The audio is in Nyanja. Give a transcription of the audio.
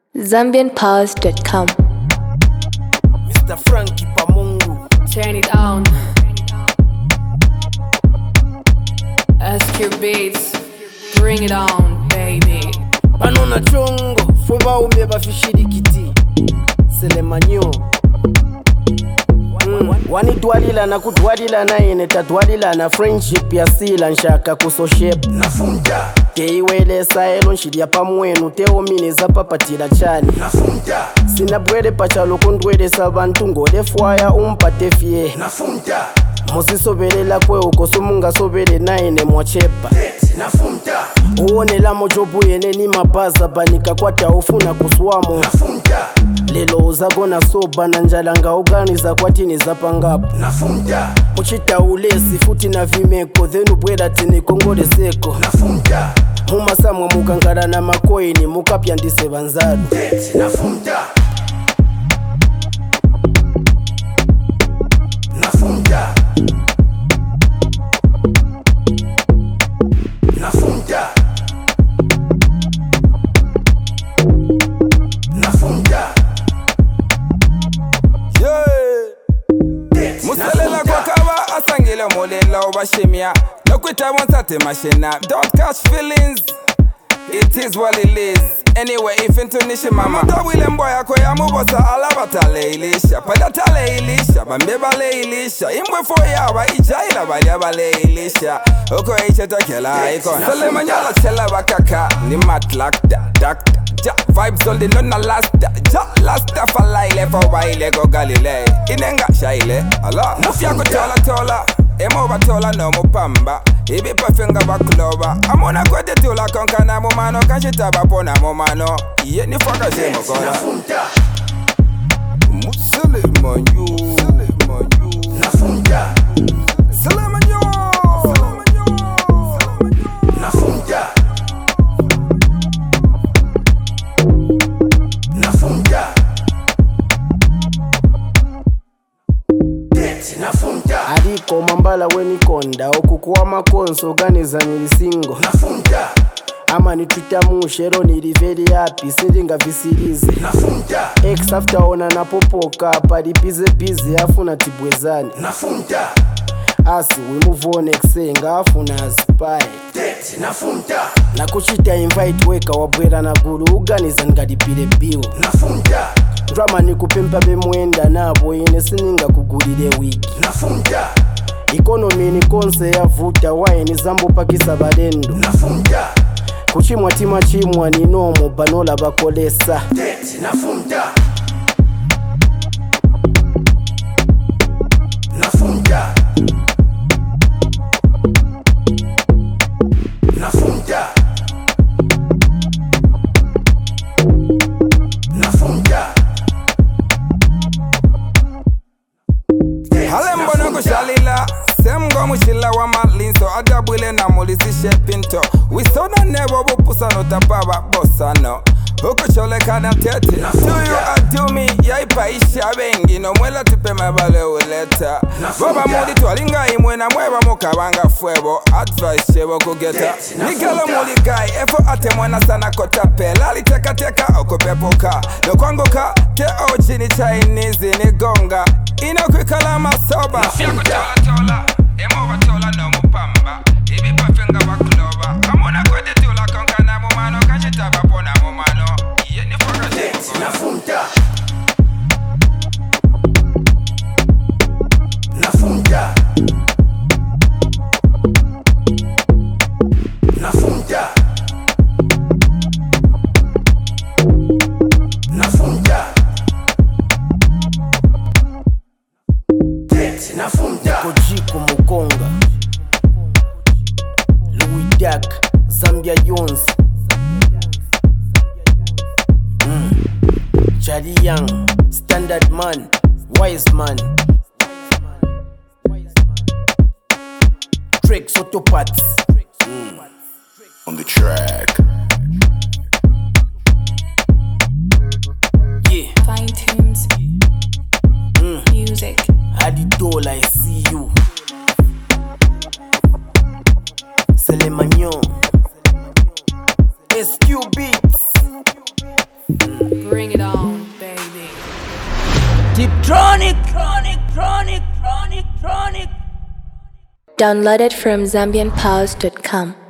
ZambianPost.com. Mr. Frankie Pamungu, turn it on. SQ Beats, bring it on, baby. Banona chongo, fuba umeba fishirikiti Selemanyo Wani dwalila na kudwalila na ine tadwalila na friendship ya sila nshaka kusoshep Nafunja Teiwele saelo nshidia pamwenu teo miniza papatila chani Nafunja Sinabwele pachalo kondwele sabantu ngole fwaya umpate fie Nafunja Musisobelela kwe ukosumunga sobele na ine mwachepa Nafunja Uonela mojobu yene ni mabaza banika kwa taufuna kuswamo Nafunja Lelo uzagona soba na njalanga uganiza kwa tini za pangapu Nafunja Uchita ulesi futi na vimeko Thenu bwela tini kongole seko Nafunja Mumasamwa mukangara na makoini mukapya ndise banzaru Nafunja Nafunja Nafunja Nafunja Musalela kwa kawa asangile molela obashimia Nokwita wonsate mashina Don't catch feelings It is what it is Anyway, if into nishi mama Tawile mboya yako ya mubosa alabata leilisha Padata leilisha, bambeba leilisha Imbwe foyawa, ijaila baliaba leilisha Oko icheta kela icon Salema nyala chela bakaka Ni matlak da dakta Ja, vibes all the nona lasta Ja, lasta falaile fawaile go galile Inenga shaile, ala Mufya kutola tola Emo batola no mupamba Ibi pafenga bakuloba Amona kwete tula konka na mumano Kanshita bapona mumano Iye ni faka shemo kola Nafunja Muselemanyo Nafunja Selemanyo Nafunja Nafunja Nafunja Aliko mambala wenikonda okukuwa makonso ganiza nilisingo Nafunja Ama nitwita mushero niliveli happy sindinga visilize Nafunja Ex after ona napopoka pali bize afuna tibwezani Nafunja Asi we move on exenga afuna aspire Nafunja Na kuchita invite weka wabwera na guru uganiza ngadipile bill Nafunja Drama ni kupempa bemwenda nabo ine sininga kugulile wiki Nafunja Economy ni konse ya vuta wae ni zambo pakisa balendo Nafunja Kuchimwa tima chimwa ni nomo banola bakolesa Nafunja Nafunja Nafunja Nafunja Halembo no kushalila Semgo mushila wa malinso Adabwile na mulizishe pinto Wisona nebo bupusa no tapaba bosano Huku chole kana tete Tuyu adumi yaipaisha bengi No mwela tupe mabale uleta Baba muli tualinga imwe na mweba mukabanga fuebo Advice shebo kugeta Nikala muli kai efo ate mwena sana kotape Lali teka teka okupepuka Dokwanguka ke ochi ni Chinese ni gonga Ino kwikala masoba Nafia kutola tola Emo batola no mupamba Ibi pafenga bakuloba Amona kwete tula konka na mumano Kanshita bapona mumano Iye ni faka shimo Nafunja Nafunja Nafunja Nafunja Nafunja Kojiko Mukonga Louis Dak Zambia Jones Charlie Young Standard Man Wise Man Trek Sotopaths On the track Yeah Fine tunes. Music. Adidola I see you Selemanyo SQ Beats Tiptronic. Downloaded from ZambianPows.com.